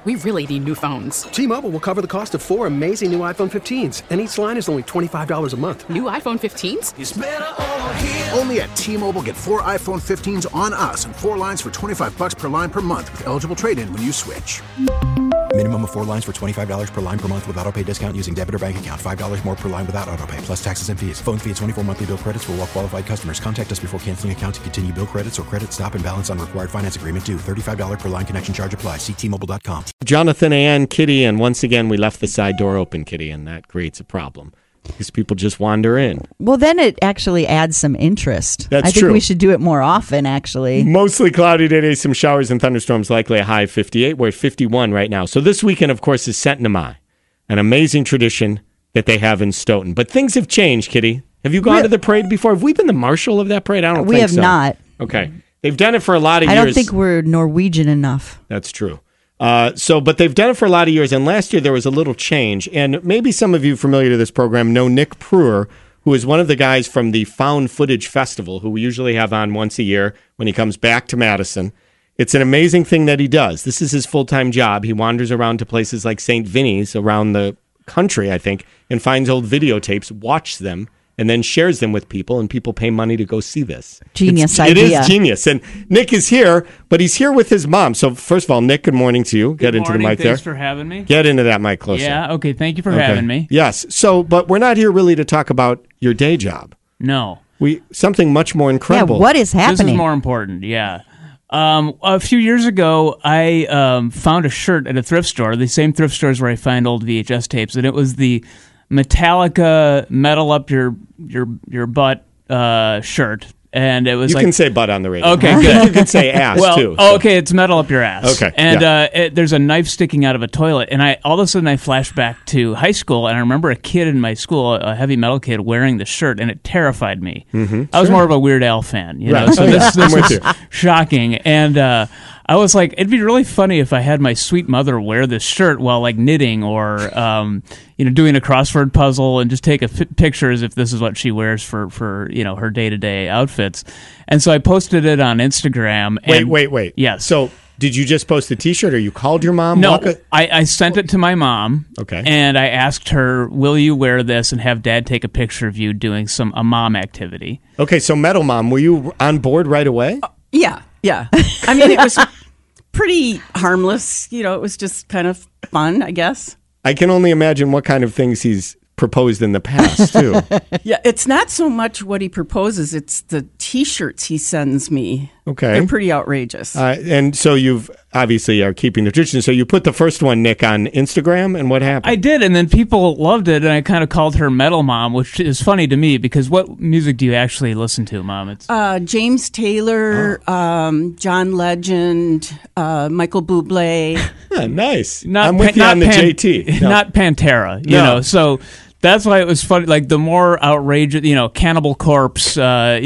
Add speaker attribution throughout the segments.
Speaker 1: We really need new phones.
Speaker 2: T-Mobile will cover the cost of 4 amazing new iPhone 15s, and each line is only $25 a month.
Speaker 1: New iPhone 15s?
Speaker 3: It's better over here.
Speaker 4: Only at T-Mobile, get 4 iPhone 15s on us and 4 lines for $25 per line per month with eligible trade-in when you switch.
Speaker 5: Minimum of 4 lines for $25 per line per month with autopay discount using debit or bank account. $5 more per line without autopay, plus taxes and fees. Phone fee at 24 monthly bill credits for well-qualified customers. Contact us before canceling account to continue bill credits or credit stop and balance on required finance agreement due. $35 per line connection charge applies. See T-Mobile.com.
Speaker 6: Jonathan and Kitty, and once again, we left the side door open, Kitty, and that creates a problem. Because people just wander in.
Speaker 7: Well, then it actually adds some interest.
Speaker 6: That's
Speaker 7: I think
Speaker 6: true.
Speaker 7: we should do it more often, actually.
Speaker 6: Mostly cloudy today, some showers and thunderstorms, likely a high of 58. We're at 51 right now. So this weekend, of course, is Sentinel, an amazing tradition that they have in Stoughton. But things have changed, Kitty. Have you gone to the parade before? Have we been the marshal of that parade? I don't think so.
Speaker 7: We have not.
Speaker 6: Okay. They've done it for a lot of years.
Speaker 7: I don't think we're Norwegian enough.
Speaker 6: That's true. But they've done it for a lot of years, and last year there was a little change, and maybe some of you familiar to this program know Nick Pruer, who is one of the guys from the Found Footage Festival, who we usually have on once a year when he comes back to Madison. It's an amazing thing that he does. This is his full-time job. He wanders around to places like St. Vinny's around the country, I think, and finds old videotapes, watches them, and then shares them with people, and people pay money to go see this.
Speaker 7: Genius
Speaker 6: idea. It is
Speaker 7: idea.
Speaker 6: genius. And Nick is here, but he's here with his mom. So first of all, Nick, good morning to you. Get into the mic there.
Speaker 8: Thanks for having me.
Speaker 6: Get into that mic closer.
Speaker 8: Yeah, okay, thank you for having me.
Speaker 6: Yes. So, but we're not here really to talk about your day job.
Speaker 8: No.
Speaker 6: Something much more incredible.
Speaker 7: Yeah, what is happening?
Speaker 8: This is more important, yeah. A few years ago, I found a shirt at a thrift store, the same thrift stores where I find old VHS tapes, and it was the Metallica Metal Up Your Butt shirt. And it was
Speaker 6: you can say butt on the radio.
Speaker 8: Okay, good.
Speaker 6: You can say ass, too.
Speaker 8: So. Okay, it's metal up your ass.
Speaker 6: Okay,
Speaker 8: And there's a knife sticking out of a toilet. And all of a sudden I flash back to high school, and I remember a kid in my school, a heavy metal kid, wearing the shirt, and it terrified me. Mm-hmm. I was more of a Weird Al fan, you know, so this was shocking. And I was like, it'd be really funny if I had my sweet mother wear this shirt while like knitting or doing a crossword puzzle, and just take a picture as if this is what she wears for her day-to-day outfits. And so I posted it on Instagram.
Speaker 6: Wait.
Speaker 8: Yes.
Speaker 6: So did you just post a T-shirt, or you called your mom?
Speaker 8: No, I sent it to my mom.
Speaker 6: Okay.
Speaker 8: And I asked her, will you wear this and have Dad take a picture of you doing a mom activity?
Speaker 6: Okay, so Metal Mom, were you on board right away?
Speaker 9: Yeah. I mean, it was pretty harmless. It was just kind of fun, I guess.
Speaker 6: I can only imagine what kind of things he's proposed in the past, too.
Speaker 9: Yeah, it's not so much what he proposes, it's the T-shirts he sends me.
Speaker 6: Okay.
Speaker 9: They're pretty outrageous.
Speaker 6: And so you've obviously are keeping the tradition. So you put the first one, Nick, on Instagram, and what happened?
Speaker 8: I did, and then people loved it, and I kind of called her Metal Mom, which is funny to me, because what music do you actually listen to, Mom? It's
Speaker 9: James Taylor, John Legend, Michael Bublé.
Speaker 6: Nice. I'm with you on the JT.
Speaker 8: No. Not Pantera, you know, so that's why it was funny. Like, the more outrageous, Cannibal Corpse,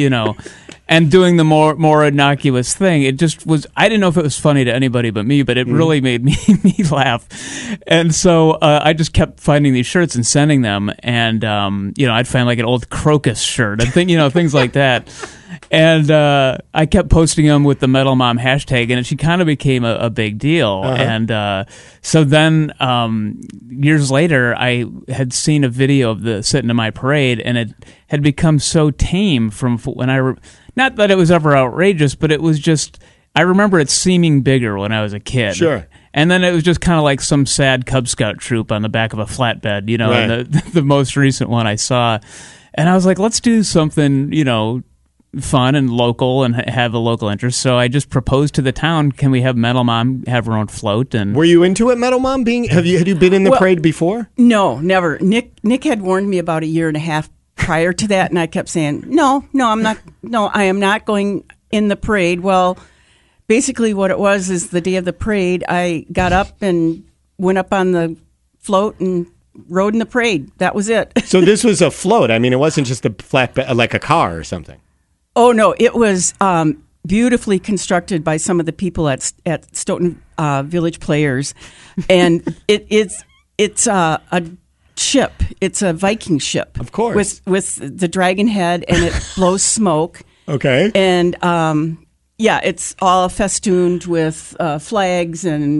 Speaker 8: and doing the more innocuous thing, it just was. I didn't know if it was funny to anybody but me, but it really made me laugh. And so I just kept finding these shirts and sending them, and I'd find like an old Crocus shirt and things like that. And I kept posting them with the Metal Mom hashtag, and she kind of became a big deal. Uh-huh. And so then years later, I had seen a video of the Sitting in My Parade, and it had become so tame from when not that it was ever outrageous, but it was just, I remember it seeming bigger when I was a kid.
Speaker 6: Sure.
Speaker 8: And then it was just kind of like some sad Cub Scout troop on the back of a flatbed,
Speaker 6: right.
Speaker 8: And the most recent one I saw. And I was like, let's do something, fun and local and have a local interest. So I just proposed to the town, can we have Metal Mom have her own float? And
Speaker 6: were you into it, Metal Mom? Had you been in the parade before?
Speaker 9: No, never. Nick had warned me about a year and a half prior to that, and I kept saying, no, I'm not. No, I am not going in the parade. Well, basically what it was is the day of the parade, I got up and went up on the float and rode in the parade. That was it.
Speaker 6: So this was a float. I mean, it wasn't just a flatbed, like a car or something.
Speaker 9: Oh, no, it was beautifully constructed by some of the people at Stoughton Village Players. And it's a ship. It's a Viking ship.
Speaker 6: Of course.
Speaker 9: With the dragon head, and it blows smoke.
Speaker 6: Okay.
Speaker 9: And, it's all festooned with flags and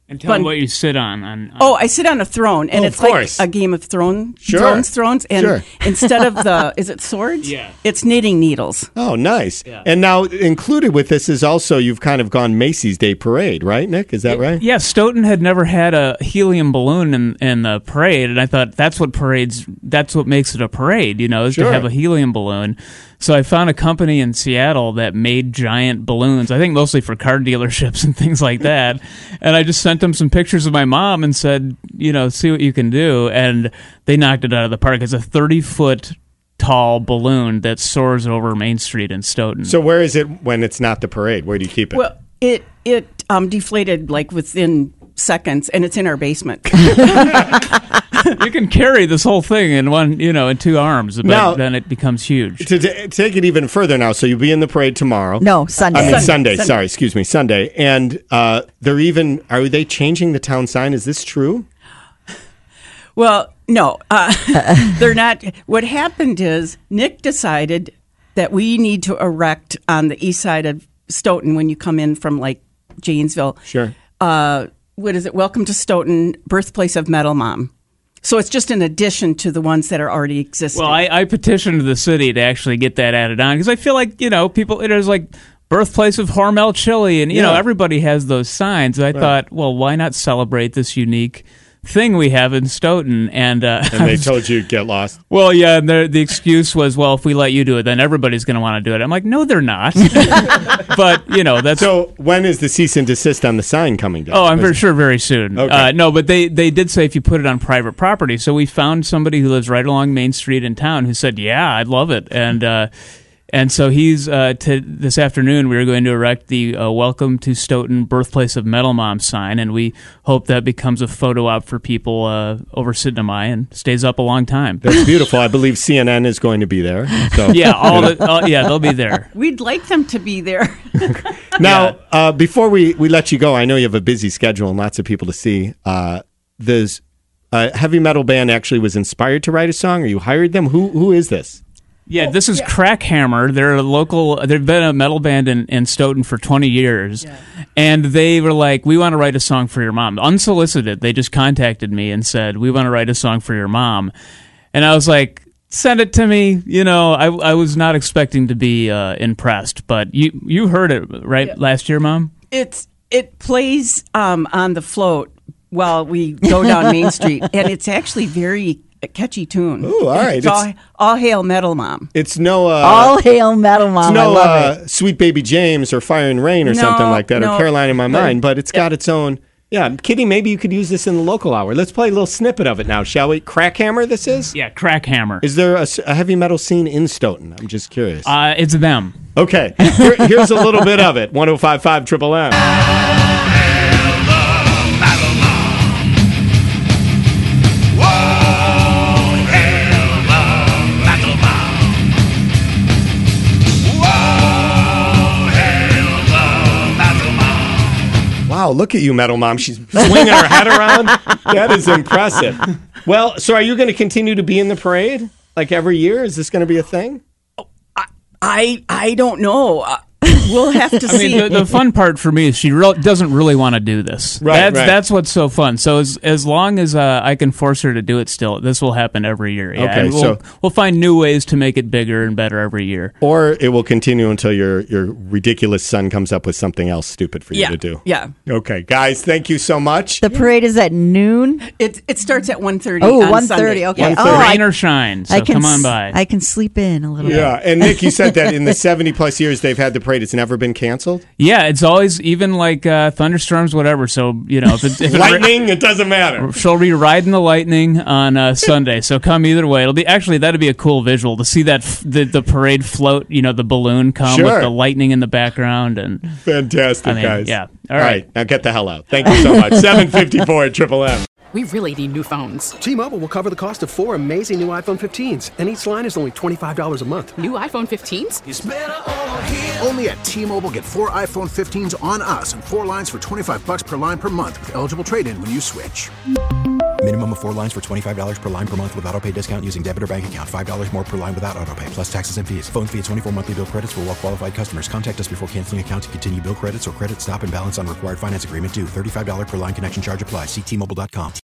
Speaker 8: And tell me what you sit on.
Speaker 9: Oh, I sit on a throne, and it's like a Game of Thrones.
Speaker 6: Sure.
Speaker 9: Thrones, and instead of is it swords?
Speaker 8: Yeah.
Speaker 9: It's knitting needles.
Speaker 6: Oh, nice.
Speaker 8: Yeah.
Speaker 6: And now included with this is also you've kind of gone Macy's Day Parade, right, Nick? Is that right?
Speaker 8: Yeah, Stoughton had never had a helium balloon in the parade, and I thought that's what makes it a parade, is to have a helium balloon. So I found a company in Seattle that made giant balloons, I think mostly for car dealerships and things like that. And I just sent them some pictures of my mom and said, see what you can do. And they knocked it out of the park. It's a 30-foot tall balloon that soars over Main Street in Stoughton.
Speaker 6: So where is it when it's not the parade? Where do you keep it?
Speaker 9: Well, it deflated like within seconds, and it's in our basement.
Speaker 8: You can carry this whole thing in 2 arms, but
Speaker 6: now,
Speaker 8: then it becomes huge.
Speaker 6: To take it even further now, so you'll be in the parade tomorrow.
Speaker 7: No, Sunday.
Speaker 6: Sunday. Sorry, excuse me, Sunday. And are they changing the town sign? Is this true?
Speaker 9: Well, no, they're not. What happened is Nick decided that we need to erect on the east side of Stoughton when you come in from like Janesville.
Speaker 6: Sure.
Speaker 9: What is it? Welcome to Stoughton, birthplace of Metal Mom. So it's just an addition to the ones that are already existing.
Speaker 8: Well, I petitioned the city to actually get that added on because I feel like, people, there's like birthplace of Hormel chili and, everybody has those signs. And I thought, well, why not celebrate this unique thing we have in Stoughton? And
Speaker 6: they told you get lost.
Speaker 8: Well, yeah, and the excuse was, well, if we let you do it, then everybody's going to want to do it. I'm like, no, they're not. But, that's...
Speaker 6: So when is the cease and desist on the sign coming down?
Speaker 8: Oh, I'm for sure very soon.
Speaker 6: Okay.
Speaker 8: No, but they did say if you put it on private property. So we found somebody who lives right along Main Street in town who said, yeah, I'd love it. And so he's this afternoon we are going to erect the Welcome to Stoughton, birthplace of Metal Mom sign, and we hope that becomes a photo op for people over Sidney and stays up a long time.
Speaker 6: That's beautiful. I believe CNN is going to be there. So
Speaker 8: yeah, they'll be there.
Speaker 9: We'd like them to be there.
Speaker 6: Now, before we let you go, I know you have a busy schedule and lots of people to see. There's a heavy metal band actually was inspired to write a song, or you hired them. Who is this?
Speaker 8: Yeah, this is Crackhammer. They're a local. They've been a metal band in Stoughton for 20 years, and they were like, "We want to write a song for your mom." Unsolicited, they just contacted me and said, "We want to write a song for your mom," and I was like, "Send it to me." I was not expecting to be impressed, but you heard it right last year, Mom.
Speaker 9: It plays on the float while we go down Main Street, and it's actually very. A catchy tune.
Speaker 6: Ooh, all right.
Speaker 9: It's all hail Metal Mom.
Speaker 6: It's no...
Speaker 7: all hail Metal Mom.
Speaker 6: It's no
Speaker 7: I love it.
Speaker 6: Sweet Baby James or Fire and Rain or something like that, or Caroline in My Mind, but it's got its own... Yeah, Kitty, maybe you could use this in the local hour. Let's play a little snippet of it now, shall we? Crackhammer, this is?
Speaker 8: Yeah, Crackhammer.
Speaker 6: Is there a heavy metal scene in Stoughton? I'm just curious.
Speaker 8: It's them.
Speaker 6: Okay, here's a little bit of it. 105.5 Triple M. Wow, look at you, Metal Mom. She's swinging her head around. That is impressive. Well, so are you going to continue to be in the parade? Like every year? Is this going to be a thing?
Speaker 9: I don't know. We'll have to see.
Speaker 8: I mean, the fun part for me is she doesn't really want to do this.
Speaker 6: Right,
Speaker 8: that's what's so fun. So as long as I can force her to do it still, this will happen every year. Yeah.
Speaker 6: Okay,
Speaker 8: and we'll find new ways to make it bigger and better every year.
Speaker 6: Or it will continue until your ridiculous son comes up with something else stupid for you to do.
Speaker 9: Yeah.
Speaker 6: Okay, guys, thank you so much.
Speaker 7: The parade is at noon?
Speaker 9: It starts at 1:30
Speaker 7: Oh,
Speaker 9: on
Speaker 7: 1:30,
Speaker 9: Sunday.
Speaker 7: okay.
Speaker 9: Yeah.
Speaker 8: Rain or shine, so come on by.
Speaker 7: I can sleep in a little bit.
Speaker 6: Yeah, and Nick, you said that in the 70-plus years they've had the parade, it's never been canceled?
Speaker 8: Yeah, it's always, even like thunderstorms, whatever. So, if
Speaker 6: lightning, it doesn't matter.
Speaker 8: She'll be riding the lightning on Sunday. So come either way. That'd be a cool visual to see that the parade float. The balloon come with the lightning in the background and
Speaker 6: fantastic, guys.
Speaker 8: Yeah.
Speaker 6: All right, now get the hell out. Thank you so much. 7:54 at Triple M.
Speaker 1: We really need new phones.
Speaker 2: T-Mobile will cover the cost of 4 amazing new iPhone 15s, and each line is only $25 a month.
Speaker 1: New iPhone 15s?
Speaker 4: It's better over here. Only at T-Mobile, get 4 iPhone 15s on us and 4 lines for $25 per line per month with eligible trade-in when you switch.
Speaker 5: Minimum of 4 lines for $25 per line per month with auto pay discount using debit or bank account. $5 more per line without auto pay, plus taxes and fees. Phone fee at 24 monthly bill credits for well qualified customers. Contact us before canceling account to continue bill credits or credit stop and balance on required finance agreement due. $35 per line connection charge applies. See T-Mobile.com.